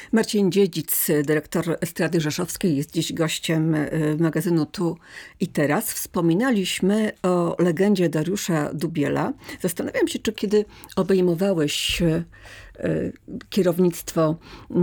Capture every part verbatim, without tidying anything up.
Marcin Dziedzic, dyrektor Estrady Rzeszowskiej, jest dziś gościem magazynu Tu i Teraz. Wspominaliśmy o legendzie Dariusza Dubiela. Zastanawiam się, czy kiedy obejmowałeś kierownictwo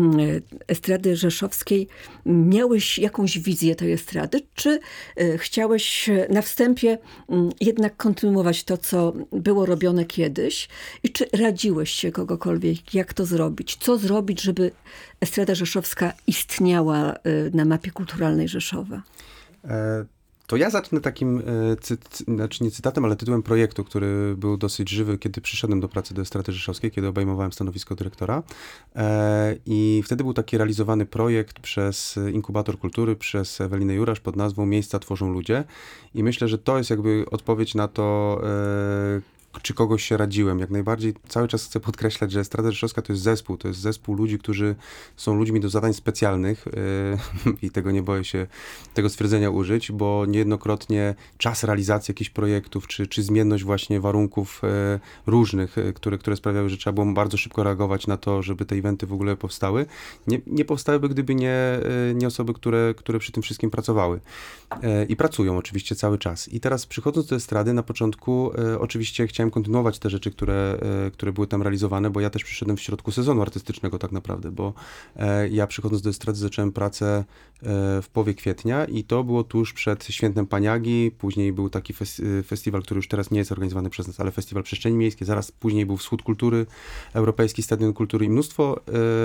Estrady Rzeszowskiej, miałeś jakąś wizję tej estrady, czy chciałeś na wstępie jednak kontynuować to, co było robione kiedyś i czy radziłeś się kogokolwiek, jak to zrobić, co zrobić, żeby Estrada Rzeszowska istniała na mapie kulturalnej Rzeszowa? E- To ja zacznę takim, cy, cy, znaczy nie cytatem, ale tytułem projektu, który był dosyć żywy, kiedy przyszedłem do pracy do Estrady Rzeszowskiej, kiedy obejmowałem stanowisko dyrektora. E, I wtedy był taki realizowany projekt przez Inkubator Kultury, przez Ewelinę Jurasz pod nazwą Miejsca tworzą ludzie. I myślę, że to jest jakby odpowiedź na to, e, czy kogoś się radziłem. Jak najbardziej cały czas chcę podkreślać, że Estrada Rzeszowska to jest zespół. To jest zespół ludzi, którzy są ludźmi do zadań specjalnych yy, i tego nie boję się tego stwierdzenia użyć, bo niejednokrotnie czas realizacji jakichś projektów, czy, czy zmienność właśnie warunków yy, różnych, yy, które, które sprawiały, że trzeba było bardzo szybko reagować na to, żeby te eventy w ogóle powstały. Nie, nie powstałyby, gdyby nie, yy, nie osoby, które, które przy tym wszystkim pracowały. Yy, I pracują oczywiście cały czas. I teraz przychodząc do Estrady, na początku yy, oczywiście chciałem kontynuować te rzeczy, które, które były tam realizowane, bo ja też przyszedłem w środku sezonu artystycznego tak naprawdę, bo ja przychodząc do Estrady zacząłem pracę w połowie kwietnia i to było tuż przed Świętem Paniagi, później był taki festiwal, który już teraz nie jest organizowany przez nas, ale Festiwal Przestrzeni Miejskiej, zaraz później był Wschód Kultury, Europejski Stadion Kultury i mnóstwo,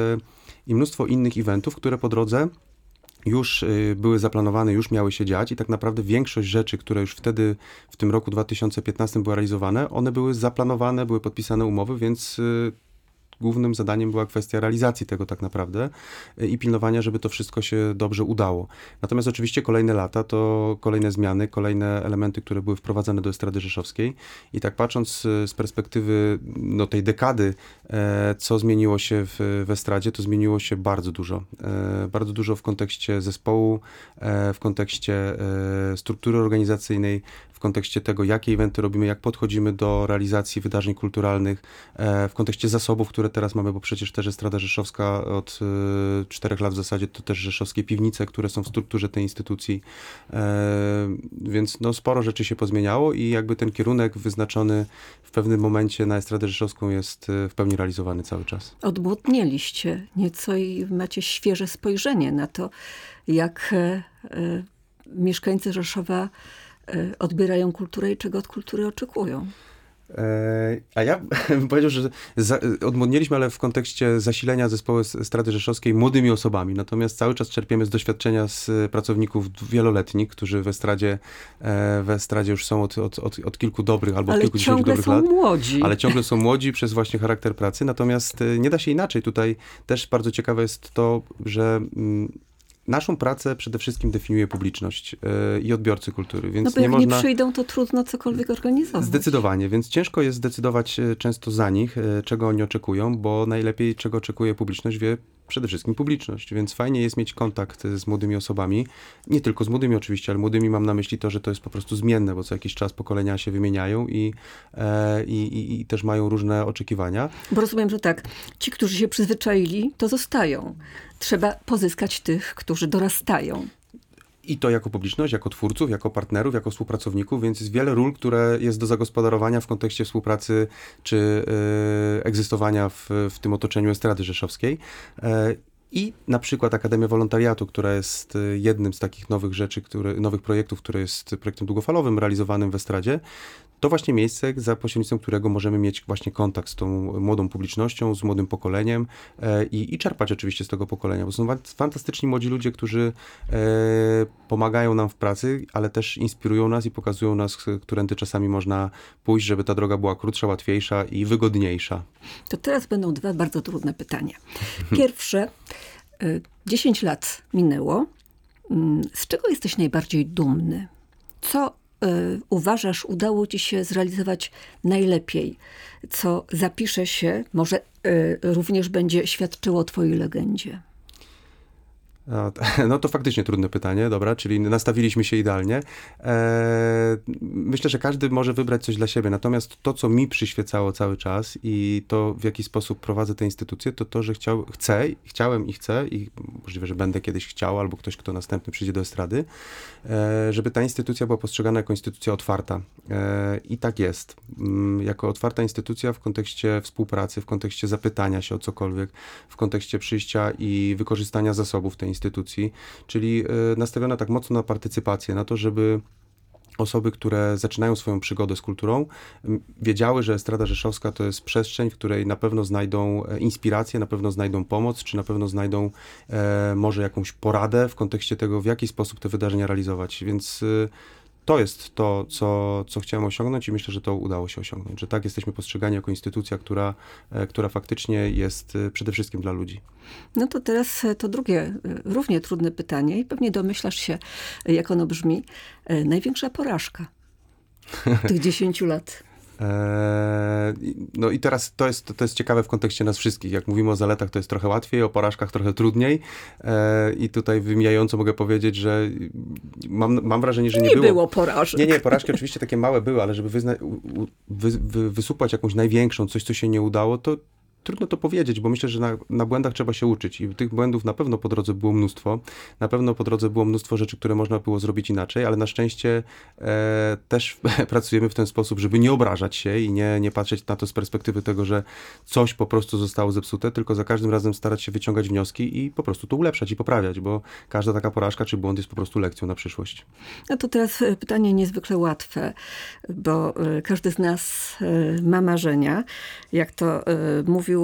i mnóstwo innych eventów, które po drodze już były zaplanowane, już miały się dziać i tak naprawdę większość rzeczy, które już wtedy w tym roku dwa tysiące piętnastym były realizowane, one były zaplanowane, były podpisane umowy, więc głównym zadaniem była kwestia realizacji tego tak naprawdę i pilnowania, żeby to wszystko się dobrze udało. Natomiast oczywiście kolejne lata to kolejne zmiany, kolejne elementy, które były wprowadzane do Estrady Rzeszowskiej i tak patrząc z perspektywy no, tej dekady, e, co zmieniło się w, w Estradzie, to zmieniło się bardzo dużo. E, bardzo dużo w kontekście zespołu, e, w kontekście e, struktury organizacyjnej, w kontekście tego, jakie eventy robimy, jak podchodzimy do realizacji wydarzeń kulturalnych, e, w kontekście zasobów, które teraz mamy, bo przecież też Estrada Rzeszowska od y, czterech lat w zasadzie to też rzeszowskie piwnice, które są w strukturze tej instytucji. E, więc no, sporo rzeczy się pozmieniało i jakby ten kierunek wyznaczony w pewnym momencie na Estradę Rzeszowską jest w pełni realizowany cały czas. Odmłodnieliście nieco i macie świeże spojrzenie na to, jak e, e, mieszkańcy Rzeszowa e, odbierają kulturę i czego od kultury oczekują. A ja bym powiedział, że za, odmłodnieliśmy, ale w kontekście zasilenia zespołu Estrady Rzeszowskiej młodymi osobami. Natomiast cały czas czerpiemy z doświadczenia z pracowników wieloletnich, którzy w Estradzie, w Estradzie już są od, od, od, od kilku dobrych albo od kilkudziesięciu dobrych lat. Ale ciągle są młodzi. Ale ciągle są młodzi przez właśnie charakter pracy. Natomiast nie da się inaczej. Tutaj też bardzo ciekawe jest to, że naszą pracę przede wszystkim definiuje publiczność yy, i odbiorcy kultury, więc no bo nie jak można... nie przyjdą, to trudno cokolwiek organizować. Zdecydowanie, więc ciężko jest zdecydować często za nich, yy, czego oni oczekują, bo najlepiej czego oczekuje publiczność wie przede wszystkim publiczność, więc fajnie jest mieć kontakt z młodymi osobami, nie tylko z młodymi oczywiście, ale młodymi mam na myśli to, że to jest po prostu zmienne, bo co jakiś czas pokolenia się wymieniają i, e, i, i też mają różne oczekiwania. Bo rozumiem, że tak, ci, którzy się przyzwyczaili, to zostają. Trzeba pozyskać tych, którzy dorastają. I to jako publiczność, jako twórców, jako partnerów, jako współpracowników, więc jest wiele ról, które jest do zagospodarowania w kontekście współpracy czy y, egzystowania w, w tym otoczeniu Estrady Rzeszowskiej. Y, I na przykład Akademia Wolontariatu, która jest jednym z takich nowych rzeczy, które, nowych projektów, który jest projektem długofalowym realizowanym w Estradzie, to właśnie miejsce, za pośrednictwem którego możemy mieć właśnie kontakt z tą młodą publicznością, z młodym pokoleniem e, i, i czerpać oczywiście z tego pokolenia, bo są fantastyczni młodzi ludzie, którzy e, pomagają nam w pracy, ale też inspirują nas i pokazują nas, którędy czasami można pójść, żeby ta droga była krótsza, łatwiejsza i wygodniejsza. To teraz będą dwa bardzo trudne pytania. Pierwsze, dziesięć lat minęło. Z czego jesteś najbardziej dumny? Co y, uważasz, udało ci się zrealizować najlepiej? Co zapisze się, może y, również będzie świadczyło o twojej legendzie? No to faktycznie trudne pytanie, dobra, czyli nastawiliśmy się idealnie. Myślę, że każdy może wybrać coś dla siebie, natomiast to, co mi przyświecało cały czas i to, w jaki sposób prowadzę tę instytucję, to to, że chciał, chcę, chciałem i chcę i możliwe, że będę kiedyś chciał, albo ktoś, kto następny przyjdzie do estrady, żeby ta instytucja była postrzegana jako instytucja otwarta. I tak jest. Jako otwarta instytucja w kontekście współpracy, w kontekście zapytania się o cokolwiek, w kontekście przyjścia i wykorzystania zasobów tej instytucji, czyli nastawiona tak mocno na partycypację, na to, żeby osoby, które zaczynają swoją przygodę z kulturą, wiedziały, że Estrada Rzeszowska to jest przestrzeń, w której na pewno znajdą inspirację, na pewno znajdą pomoc, czy na pewno znajdą e, może jakąś poradę w kontekście tego, w jaki sposób te wydarzenia realizować. Więc e, to jest to, co, co chciałem osiągnąć i myślę, że to udało się osiągnąć. Że tak jesteśmy postrzegani jako instytucja, która, e, która faktycznie jest e, przede wszystkim dla ludzi. No to teraz to drugie, równie trudne pytanie i pewnie domyślasz się, jak ono brzmi. Największa porażka tych dziesięciu lat. Eee, no i teraz to jest, to jest ciekawe w kontekście nas wszystkich. Jak mówimy o zaletach, to jest trochę łatwiej, o porażkach trochę trudniej. Eee, I tutaj wymijająco mogę powiedzieć, że mam, mam wrażenie, że nie, nie było. Nie było porażek. Nie, nie, porażki oczywiście takie małe były, ale żeby wyzna, wy, wy, wysupłać jakąś największą, coś, co się nie udało, to trudno to powiedzieć, bo myślę, że na, na błędach trzeba się uczyć i tych błędów na pewno po drodze było mnóstwo. Na pewno po drodze było mnóstwo rzeczy, które można było zrobić inaczej, ale na szczęście e, też pracujemy w ten sposób, żeby nie obrażać się i nie, nie patrzeć na to z perspektywy tego, że coś po prostu zostało zepsute, tylko za każdym razem starać się wyciągać wnioski i po prostu to ulepszać i poprawiać, bo każda taka porażka czy błąd jest po prostu lekcją na przyszłość. No to teraz pytanie niezwykle łatwe, bo każdy z nas ma marzenia. Jak to mówił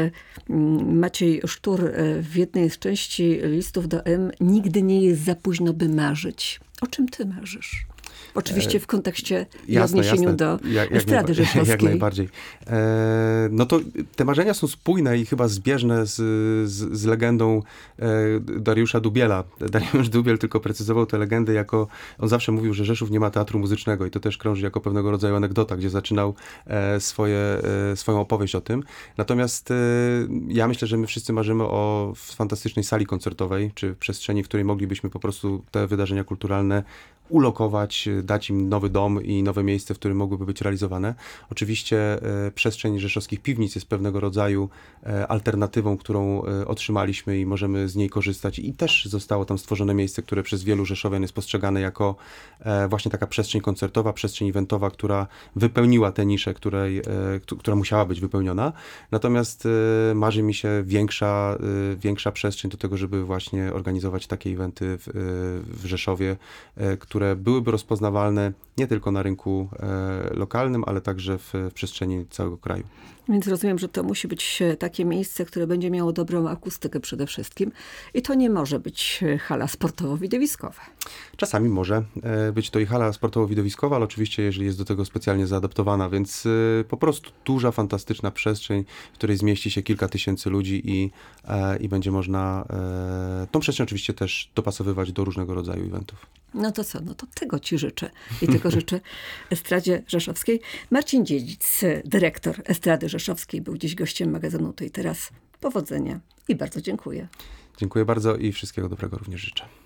Maciej Sztur w jednej z części listów do M, nigdy nie jest za późno, by marzyć. O czym ty marzysz? Oczywiście w kontekście i jasne, odniesieniu jasne. do jak, Estrady jak Rzeszowskiej. Jak najbardziej. E, no to te marzenia są spójne i chyba zbieżne z, z, z legendą e, Dariusza Dubiela. Dariusz Dubiel tylko precyzował tę legendę jako, on zawsze mówił, że Rzeszów nie ma teatru muzycznego i to też krąży jako pewnego rodzaju anegdota, gdzie zaczynał e, swoje, e, swoją opowieść o tym. Natomiast e, ja myślę, że my wszyscy marzymy o fantastycznej sali koncertowej, czy przestrzeni, w której moglibyśmy po prostu te wydarzenia kulturalne ulokować, dać im nowy dom i nowe miejsce, w którym mogłyby być realizowane. Oczywiście e, przestrzeń rzeszowskich piwnic jest pewnego rodzaju e, alternatywą, którą e, otrzymaliśmy i możemy z niej korzystać. I też zostało tam stworzone miejsce, które przez wielu rzeszowian jest postrzegane jako e, właśnie taka przestrzeń koncertowa, przestrzeń eventowa, która wypełniła tę niszę, której, e, k- która musiała być wypełniona. Natomiast e, marzy mi się większa, e, większa przestrzeń do tego, żeby właśnie organizować takie eventy w, e, w Rzeszowie, e, które byłyby rozpoznawalne nie tylko na rynku e, lokalnym, ale także w, w przestrzeni całego kraju. Więc rozumiem, że to musi być takie miejsce, które będzie miało dobrą akustykę przede wszystkim i to nie może być hala sportowo-widowiskowa. Czasami może e, być to i hala sportowo-widowiskowa, ale oczywiście jeżeli jest do tego specjalnie zaadaptowana, więc e, po prostu duża, fantastyczna przestrzeń, w której zmieści się kilka tysięcy ludzi i, e, i będzie można e, tą przestrzeń oczywiście też dopasowywać do różnego rodzaju eventów. No to co? No to tego ci życzę. I tego życzę Estradzie Rzeszowskiej. Marcin Dziedzic, dyrektor Estrady Rzeszowskiej, był dziś gościem magazynu Tu i Teraz. Powodzenia i bardzo dziękuję. Dziękuję bardzo i wszystkiego dobrego również życzę.